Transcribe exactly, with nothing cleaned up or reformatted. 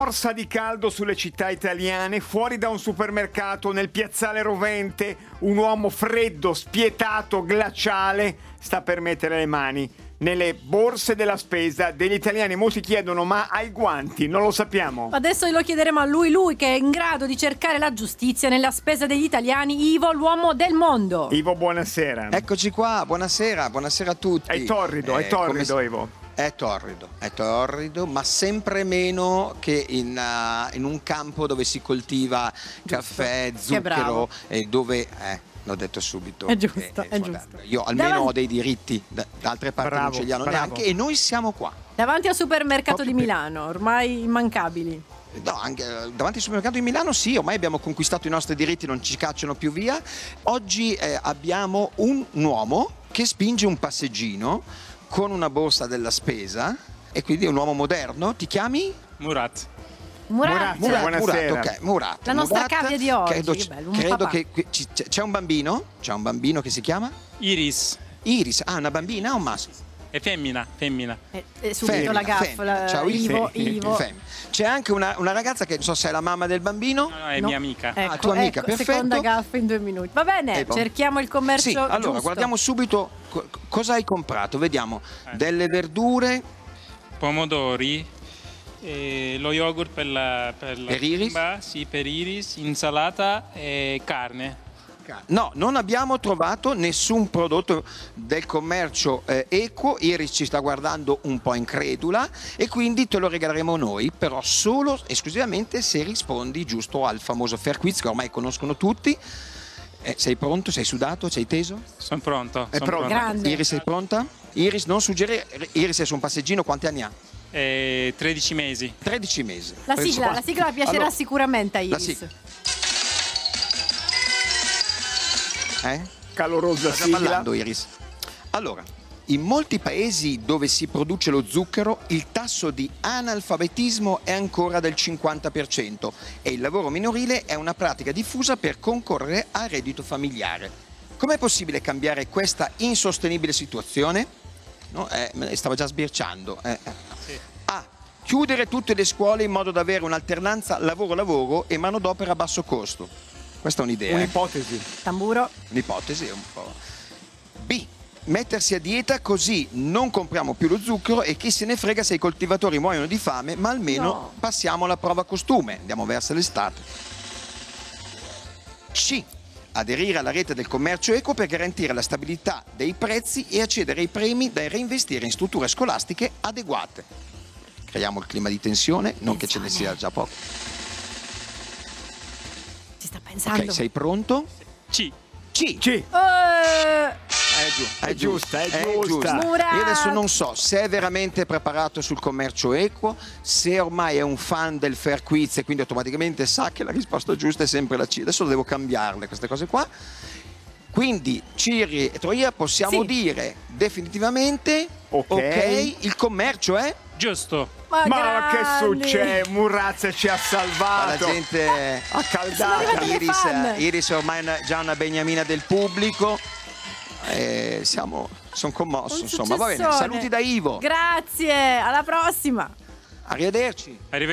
Borsa di caldo sulle città italiane, fuori da un supermercato nel piazzale rovente, un uomo freddo, spietato, glaciale sta per mettere le mani nelle borse della spesa degli italiani. Molti chiedono: ma hai guanti? Non lo sappiamo. Adesso lo chiederemo a lui, lui che è in grado di cercare la giustizia nella spesa degli italiani, Ivo, l'uomo del mondo. Ivo, buonasera. Eccoci qua, buonasera, buonasera a tutti. È torrido, Eh, è torrido, come... Ivo. È torrido, è torrido, ma sempre meno che in, uh, in un campo dove si coltiva Giusto. caffè, zucchero, e dove... Eh, l'ho detto subito. È giusto, eh, è insomma, giusto. Io almeno Davanti... ho dei diritti, da, da altre parti Bravo, non ce li hanno bravo. neanche, e noi siamo qua. Davanti al supermercato di Proprio per- Milano, ormai immancabili. No, anche eh, davanti al supermercato di Milano sì, ormai abbiamo conquistato i nostri diritti, non ci cacciano più via. Oggi eh, abbiamo un uomo che spinge un passeggino con una borsa della spesa, e quindi è un uomo moderno. Ti chiami? Murat. Murat. Murat. Murat, buonasera. Murat, ok, Murat. La nostra Murat, cavia di oggi, Credo, che bello, un credo papà. che qui ci- c'è c'è un bambino, c'è un bambino che si chiama Iris. Iris. Ah, una bambina o un maschio? È femmina, femmina. E, e subito Femmina, la gaffa, femmina. la- Ciao, Iris. Ivo, Femmina, Ivo. femmina. C'è anche una, una ragazza che non so se è la mamma del bambino. No, no, è No. mia amica. Ecco, Ah, tua amica, ecco, perfetto. seconda gaffa in due minuti. Va bene, Ecco. cerchiamo il commercio Sì, allora giusto. guardiamo subito co- cosa hai comprato. Vediamo Eh. delle verdure. Pomodori, eh, lo yogurt per la, per la Per Iris? bimba, sì, per Iris, insalata e carne. No, non abbiamo trovato nessun prodotto del commercio eh, equo. Iris ci sta guardando un po' incredula e quindi te lo regaleremo noi, però solo esclusivamente se rispondi giusto al famoso Fair Quiz che ormai conoscono tutti. Eh, sei pronto? Sei sudato? Sei teso? Sono pronto. È son pronto. Grande. Iris, sei pronta? Iris, non suggerire. Iris è su un passeggino, quanti anni ha? Eh, tredici mesi. tredici mesi. La sigla, la sigla piacerà Allora, sicuramente a la Iris. sigla. Eh? Calorosa Sta già sigla. ballando, Iris. Allora, in molti paesi dove si produce lo zucchero il tasso di analfabetismo è ancora del cinquanta per cento e il lavoro minorile è una pratica diffusa per concorrere al reddito familiare. Com'è possibile cambiare questa insostenibile situazione? No, eh, me ne stava già sbirciando. Eh, eh. Sì. A. Chiudere tutte le scuole in modo da avere un'alternanza lavoro-lavoro e manodopera a basso costo. Questa è un'idea. eh. Un'ipotesi. Tamburo. Un'ipotesi è un po'. B. Mettersi a dieta così non compriamo più lo zucchero e chi se ne frega se i coltivatori muoiono di fame, ma almeno No. passiamo alla prova costume. Andiamo verso l'estate. C. Aderire alla rete del commercio equo per garantire la stabilità dei prezzi e accedere ai premi da reinvestire in strutture scolastiche adeguate. Creiamo il clima di tensione, non che ce ne sia già poco. Si sta pensando. Ok, sei pronto? C. C. C. Eh, È, giu- È giusta, è giusta. Murat. Io adesso non so se è veramente preparato sul commercio equo, se ormai è un fan del Fair Quiz e quindi automaticamente sa che la risposta giusta è sempre la C. Adesso devo cambiarle queste cose qua. Quindi Ciri e Troia possiamo Sì. dire definitivamente Ok. ok, il commercio è... Giusto. ma Ma che grande. succede? Murat ci ha Ma salvato. la gente... Sono Accaldata. arrivati gli Iris, fan. Iris è ormai una- già una beniamina del pubblico. Eh, siamo, sono commosso, Un insomma. Va bene, successone. saluti da Ivo. Grazie, alla prossima. Arrivederci. Arrivederci.